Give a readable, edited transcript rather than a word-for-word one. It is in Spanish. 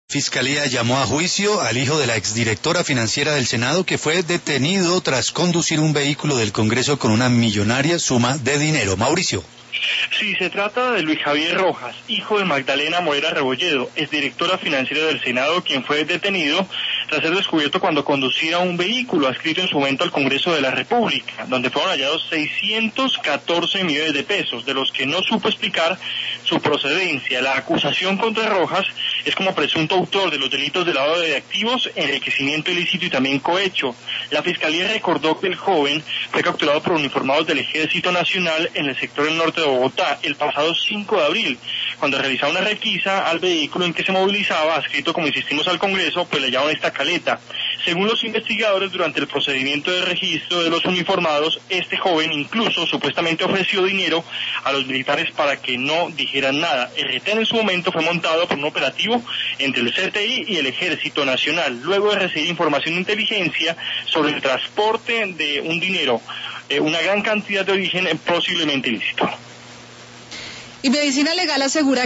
Fiscalía llamó a juicio al hijo de la exdirectora financiera del Senado, que fue detenido tras conducir un vehículo del Congreso con una millonaria suma de dinero. Mauricio. Sí, se trata de Luis Javier Rojas, hijo de Magdalena Morera Rebolledo, exdirectora financiera del Senado, quien fue detenido tras ser descubierto cuando conducía un vehículo adscrito en su momento al Congreso de la República, donde fueron hallados 614 millones de pesos, de los que no supo explicar su procedencia. La acusación contra Rojas es como presunto autor de los delitos de lavado de activos, enriquecimiento ilícito y también cohecho. La Fiscalía recordó que el joven fue capturado por uniformados del Ejército Nacional en el sector del norte de Bogotá el pasado 5 de abril, cuando realizaba una requisa al vehículo en que se movilizaba, adscrito, como insistimos, al Congreso, pues le hallaban esta caleta. Según los investigadores, durante el procedimiento de registro de los uniformados, este joven incluso supuestamente ofreció dinero a los militares para que no dijeran nada. El retén en su momento fue montado por un operativo entre el CTI y el Ejército Nacional, luego de recibir información de inteligencia sobre el transporte de un dinero, una gran cantidad de origen posiblemente ilícito. Y Medicina Legal asegura